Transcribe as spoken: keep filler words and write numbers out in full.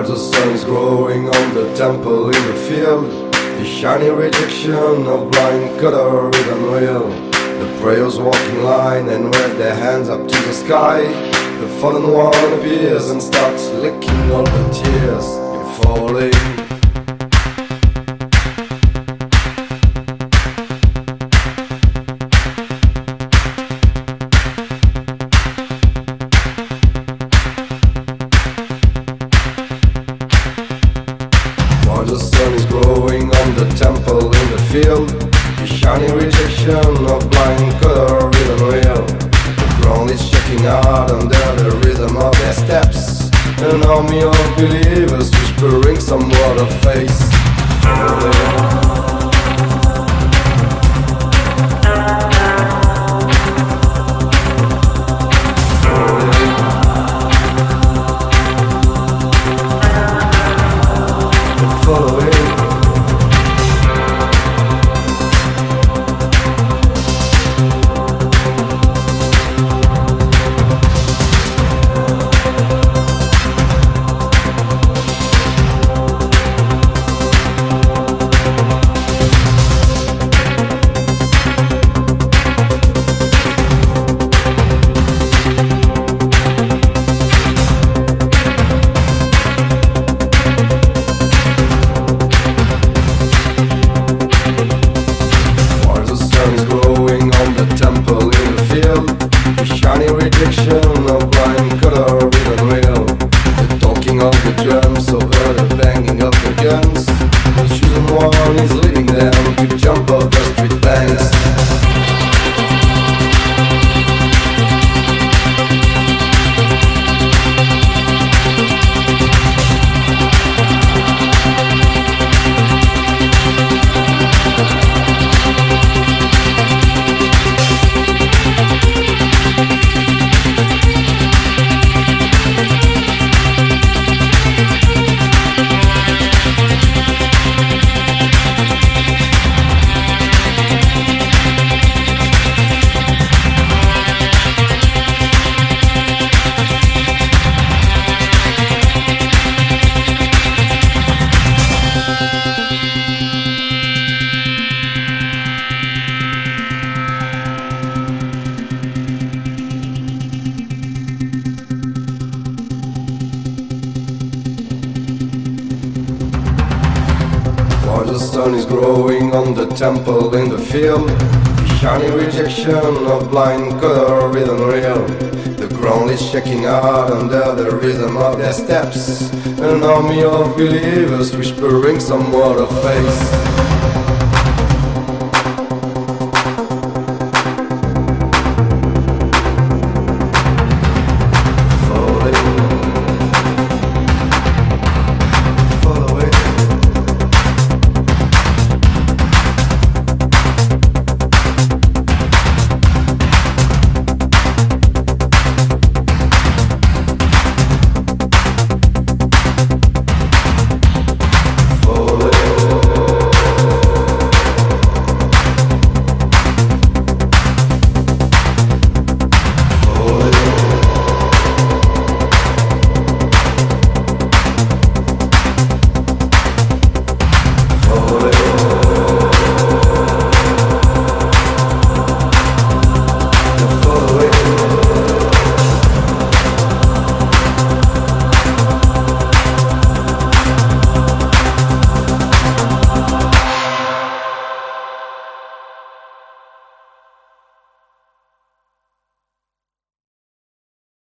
While the sun is growing on the temple in the field, the shiny rejection of blind color is unreal. The prayers walk in line and wave their hands up to the sky. The fallen one appears and starts licking all the tears. You're falling. While the sun is growing on the temple in the field, the shiny rejection of blind color is unreal. The ground is shaking hard under the rhythm of their steps. An army of believers whispering some word of faith. Falling. Rejection of blind color is unreal. The talking of the drums over the banging of the guns. The chosen one is leading them to jump off the street banks. While the sun is growing on the temple in the field, the shiny rejection of blind color is unreal. The ground is shaking hard under the rhythm of their steps. An army of believers whispering some word of faith. Falling.